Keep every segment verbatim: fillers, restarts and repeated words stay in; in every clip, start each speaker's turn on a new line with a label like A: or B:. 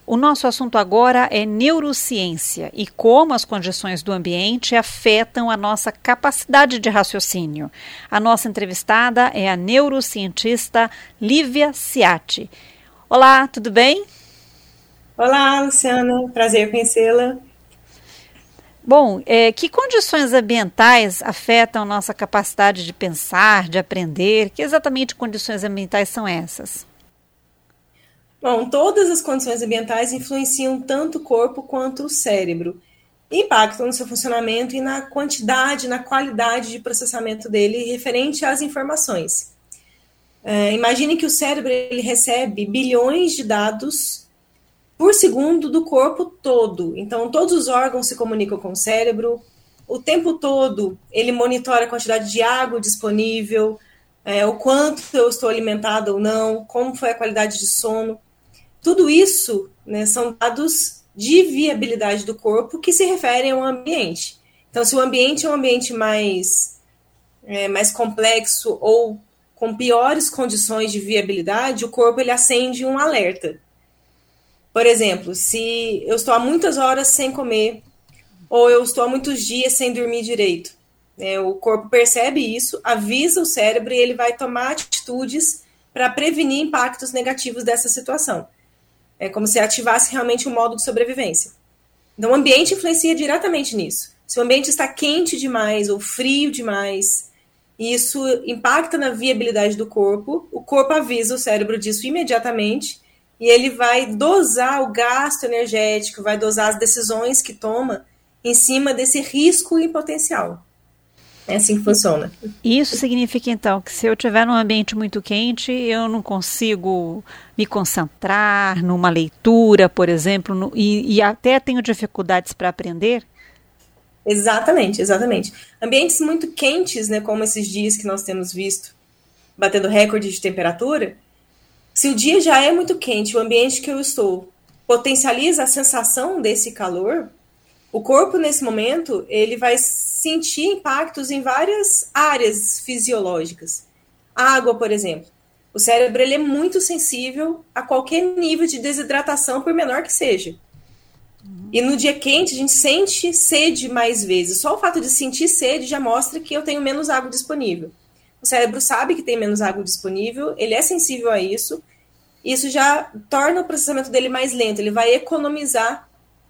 A: O nosso assunto agora é neurociência e como as condições do ambiente afetam a nossa capacidade de raciocínio. A nossa entrevistada é a neurocientista Lívia Ciatti. Olá, tudo bem?
B: Olá, Luciana. Prazer conhecê-la.
A: Bom, é, que condições ambientais afetam nossa capacidade de pensar, de aprender? Que exatamente condições ambientais são essas?
B: Bom, todas as condições ambientais influenciam tanto o corpo quanto o cérebro. Impactam no seu funcionamento e na quantidade, na qualidade de processamento dele referente às informações. É, imagine que o cérebro ele recebe bilhões de dados por segundo do corpo todo. Então, todos os órgãos se comunicam com o cérebro. O tempo todo, ele monitora a quantidade de água disponível, é, o quanto eu estou alimentada ou não, como foi a qualidade de sono. Tudo isso, né, são dados de viabilidade do corpo que se referem ao ambiente. Então, se o ambiente é um ambiente mais, é, mais complexo ou com piores condições de viabilidade, o corpo ele acende um alerta. Por exemplo, se eu estou há muitas horas sem comer, ou eu estou há muitos dias sem dormir direito, né, o corpo percebe isso, avisa o cérebro e ele vai tomar atitudes para prevenir impactos negativos dessa situação. É como se ativasse realmente um modo de sobrevivência. Então, o ambiente influencia diretamente nisso. Se o ambiente está quente demais ou frio demais, isso impacta na viabilidade do corpo, o corpo avisa o cérebro disso imediatamente e ele vai dosar o gasto energético, vai dosar as decisões que toma em cima desse risco e potencial. É assim que funciona.
A: Isso significa, então, que se eu estiver num ambiente muito quente, eu não consigo me concentrar numa leitura, por exemplo, no, e, e até tenho dificuldades para aprender?
B: Exatamente, exatamente. Ambientes muito quentes, né, como esses dias que nós temos visto, batendo recorde de temperatura, se o dia já é muito quente, o ambiente que eu estou potencializa a sensação desse calor, o corpo, nesse momento, ele vai sentir impactos em várias áreas fisiológicas. A água, por exemplo. O cérebro ele é muito sensível a qualquer nível de desidratação, por menor que seja. E no dia quente, a gente sente sede mais vezes. Só o fato de sentir sede já mostra que eu tenho menos água disponível. O cérebro sabe que tem menos água disponível, ele é sensível a isso. Isso já torna o processamento dele mais lento. Ele vai economizar,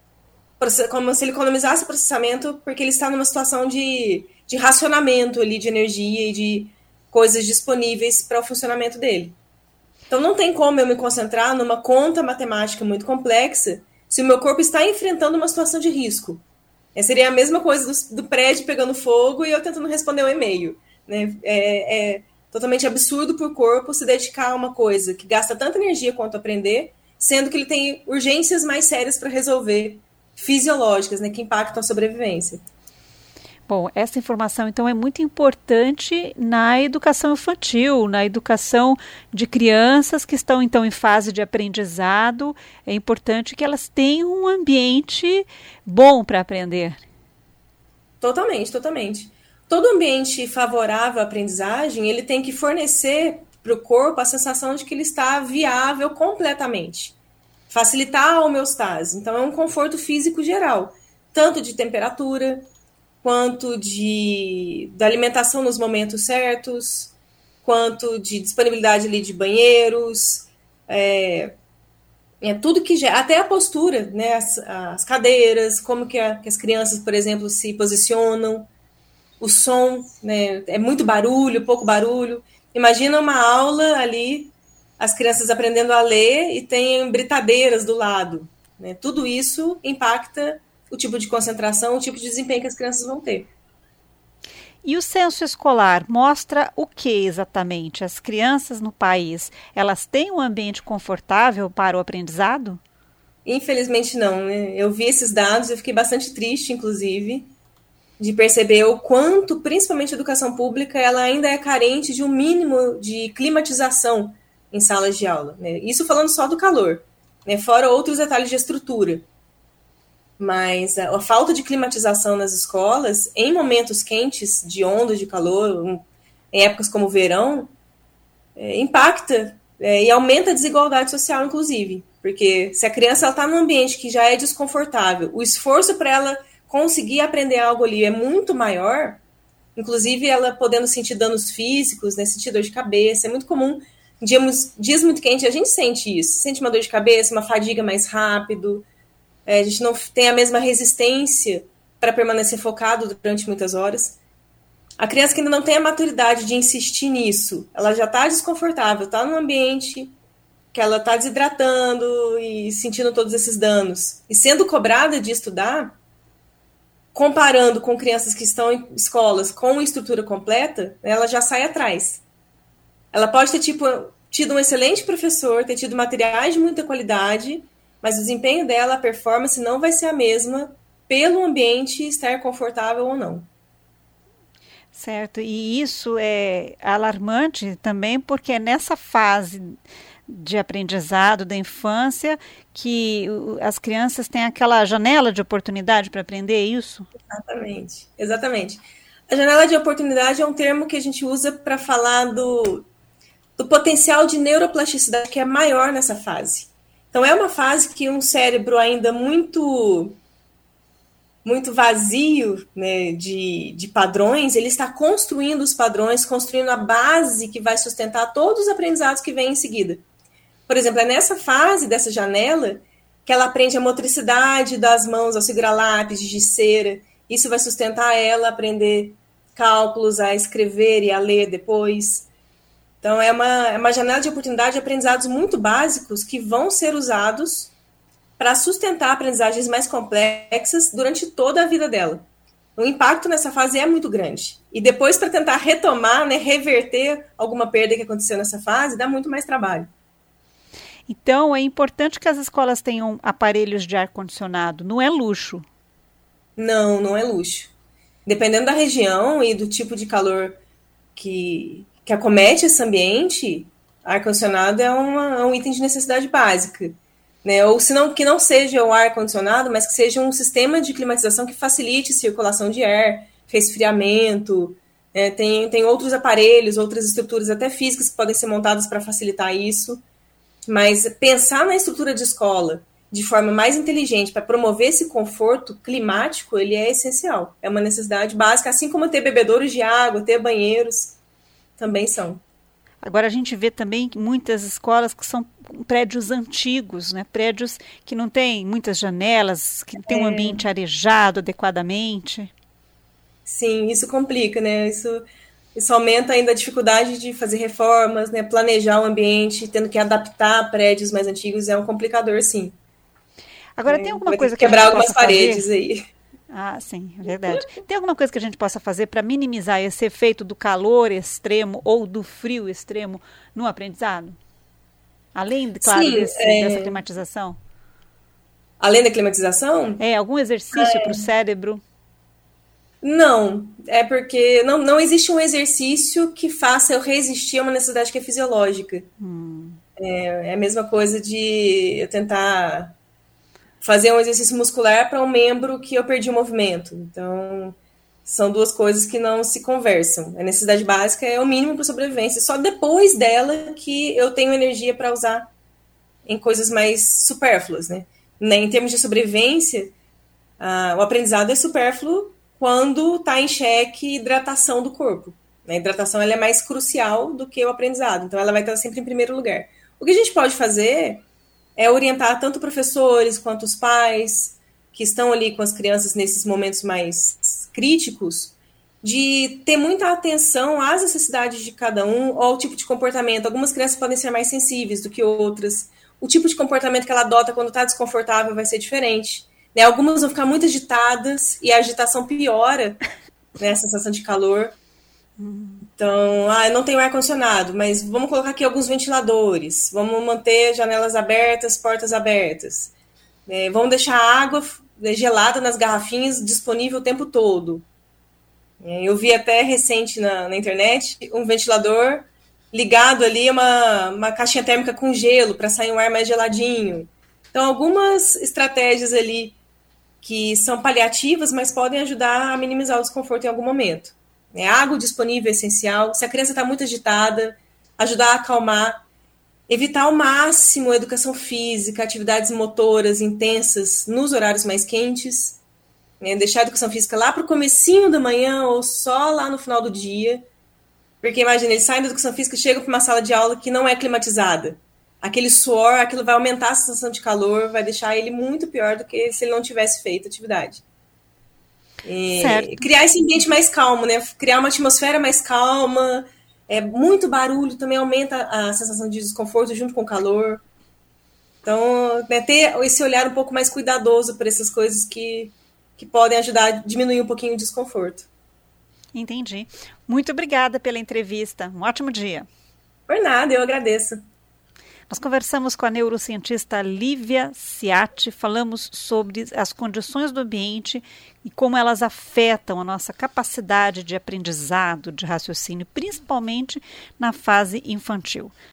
B: como se ele economizasse o processamento, porque ele está numa situação de, de racionamento ali, de energia e de coisas disponíveis para o funcionamento dele. Então não tem como eu me concentrar numa conta matemática muito complexa se o meu corpo está enfrentando uma situação de risco. É, seria a mesma coisa do, do prédio pegando fogo e eu tentando responder um e-mail. Né? É, é totalmente absurdo para o corpo se dedicar a uma coisa que gasta tanta energia quanto aprender, sendo que ele tem urgências mais sérias para resolver, fisiológicas, né, que impactam a sobrevivência.
A: Bom, essa informação, então, é muito importante na educação infantil, na educação de crianças que estão, então, em fase de aprendizado. É importante que elas tenham um ambiente bom para aprender.
B: Totalmente, totalmente. Todo ambiente favorável à aprendizagem, ele tem que fornecer para o corpo a sensação de que ele está viável completamente. Facilitar a homeostase. Então, é um conforto físico geral, tanto de temperatura, quanto de, de alimentação nos momentos certos, quanto de disponibilidade ali de banheiros, é, é tudo que já, até a postura, né, as, as cadeiras, como que, a, que as crianças, por exemplo, se posicionam, o som, né, é muito barulho, pouco barulho. Imagina uma aula ali, as crianças aprendendo a ler e tem britadeiras do lado. Né? Tudo isso impacta o tipo de concentração, o tipo de desempenho que as crianças vão ter.
A: E o censo escolar mostra o que exatamente? As crianças no país, elas têm um ambiente confortável para o aprendizado?
B: Infelizmente não. Né? Eu vi esses dados, eu fiquei bastante triste, inclusive, de perceber o quanto, principalmente a educação pública, ela ainda é carente de um mínimo de climatização em salas de aula. Né? Isso falando só do calor, né? Fora outros detalhes de estrutura. Mas a, a falta de climatização nas escolas, em momentos quentes, de ondas de calor, em épocas como o verão, é, impacta É, e aumenta a desigualdade social, inclusive, porque se a criança está num ambiente que já é desconfortável, o esforço para ela conseguir aprender algo ali é muito maior, inclusive ela podendo sentir danos físicos, né, sentir dor de cabeça, é muito comum, em dias, dias muito quentes a gente sente isso, sente uma dor de cabeça, uma fadiga mais rápido, é, a gente não tem a mesma resistência para permanecer focado durante muitas horas. A criança que ainda não tem a maturidade de insistir nisso, ela já está desconfortável, está num ambiente que ela está desidratando e sentindo todos esses danos. E sendo cobrada de estudar, comparando com crianças que estão em escolas com estrutura completa, ela já sai atrás. Ela pode ter tipo, tido um excelente professor, ter tido materiais de muita qualidade, mas o desempenho dela, a performance, não vai ser a mesma pelo ambiente estar confortável ou não.
A: Certo, e isso é alarmante também porque é nessa fase de aprendizado da infância que as crianças têm aquela janela de oportunidade para aprender isso?
B: Exatamente, exatamente. A janela de oportunidade é um termo que a gente usa para falar do, do potencial de neuroplasticidade que é maior nessa fase. Então é uma fase que um cérebro ainda muito... muito vazio, né, de, de padrões, ele está construindo os padrões, construindo a base que vai sustentar todos os aprendizados que vêm em seguida. Por exemplo, é nessa fase dessa janela que ela aprende a motricidade das mãos ao segurar lápis, de cera. Isso vai sustentar ela a aprender cálculos, a escrever e a ler depois. Então, é uma, é uma janela de oportunidade de aprendizados muito básicos que vão ser usados para sustentar aprendizagens mais complexas durante toda a vida dela. O impacto nessa fase é muito grande. E depois, para tentar retomar, né, reverter alguma perda que aconteceu nessa fase, dá muito mais trabalho.
A: Então, é importante que as escolas tenham aparelhos de ar-condicionado. Não é luxo.
B: Não, não é luxo. Dependendo da região e do tipo de calor que, que acomete esse ambiente, ar-condicionado é, uma, é um item de necessidade básica. Né? Ou se não, que não seja o ar-condicionado, mas que seja um sistema de climatização que facilite circulação de ar, resfriamento. É, tem, tem outros aparelhos, outras estruturas até físicas que podem ser montadas para facilitar isso. Mas pensar na estrutura de escola de forma mais inteligente para promover esse conforto climático, ele é essencial. É uma necessidade básica, assim como ter bebedouros de água, ter banheiros, também são.
A: Agora a gente vê também muitas escolas que são prédios antigos, né? Prédios que não têm muitas janelas, que tem um ambiente arejado adequadamente.
B: Sim, isso complica, né? Isso, isso aumenta ainda a dificuldade de fazer reformas, né? Planejar o ambiente, tendo que adaptar prédios mais antigos é um complicador, sim.
A: Agora,
B: é,
A: tem alguma
B: vai
A: coisa
B: que
A: que a gente
B: quebrar algumas
A: possa
B: paredes
A: fazer?
B: aí.
A: Ah, sim, é verdade. Tem alguma coisa que a gente possa fazer para minimizar esse efeito do calor extremo ou do frio extremo no aprendizado? Além, claro,
B: Sim,
A: desse,
B: é...
A: dessa climatização?
B: Além da climatização?
A: É, algum exercício é... para o cérebro?
B: Não, é porque não, não existe um exercício que faça eu resistir a uma necessidade que é fisiológica.
A: Hum.
B: É, é a mesma coisa de eu tentar fazer um exercício muscular para um membro que eu perdi o movimento. Então, são duas coisas que não se conversam. A necessidade básica é o mínimo para sobrevivência. Só depois dela que eu tenho energia para usar em coisas mais supérfluas, né? Em termos de sobrevivência, ah, o aprendizado é supérfluo quando está em xeque hidratação do corpo. A hidratação ela é mais crucial do que o aprendizado. Então, ela vai estar sempre em primeiro lugar. O que a gente pode fazer é orientar tanto professores quanto os pais que estão ali com as crianças nesses momentos mais críticos, de ter muita atenção às necessidades de cada um, ou ao tipo de comportamento. Algumas crianças podem ser mais sensíveis do que outras. O tipo de comportamento que ela adota quando está desconfortável vai ser diferente. Né? Algumas vão ficar muito agitadas e a agitação piora, né, a sensação de calor. Então, ah, eu não tenho ar-condicionado, mas vamos colocar aqui alguns ventiladores, vamos manter janelas abertas, portas abertas, é, vamos deixar a água gelada nas garrafinhas disponível o tempo todo. É, eu vi até recente na, na internet um ventilador ligado ali a uma, uma caixinha térmica com gelo para sair um ar mais geladinho. Então, algumas estratégias ali que são paliativas, mas podem ajudar a minimizar o desconforto em algum momento. É, água disponível é essencial. Se a criança está muito agitada, ajudar a acalmar. Evitar ao máximo a educação física, atividades motoras intensas nos horários mais quentes, né? Deixar a educação física lá para o comecinho da manhã ou só lá no final do dia, porque imagina, ele sai da educação física e chega para uma sala de aula que não é climatizada. Aquele suor, aquilo vai aumentar a sensação de calor, vai deixar ele muito pior do que se ele não tivesse feito atividade. É, criar esse ambiente mais calmo, né? Criar uma atmosfera mais calma. É, muito barulho também aumenta a sensação de desconforto junto com o calor. Então, né, ter esse olhar um pouco mais cuidadoso para essas coisas que, que podem ajudar a diminuir um pouquinho o desconforto.
A: Entendi. Muito obrigada pela entrevista. Um ótimo dia.
B: Por nada, eu agradeço.
A: Nós conversamos com a neurocientista Lívia Ciatti, falamos sobre as condições do ambiente e como elas afetam a nossa capacidade de aprendizado, de raciocínio, principalmente na fase infantil.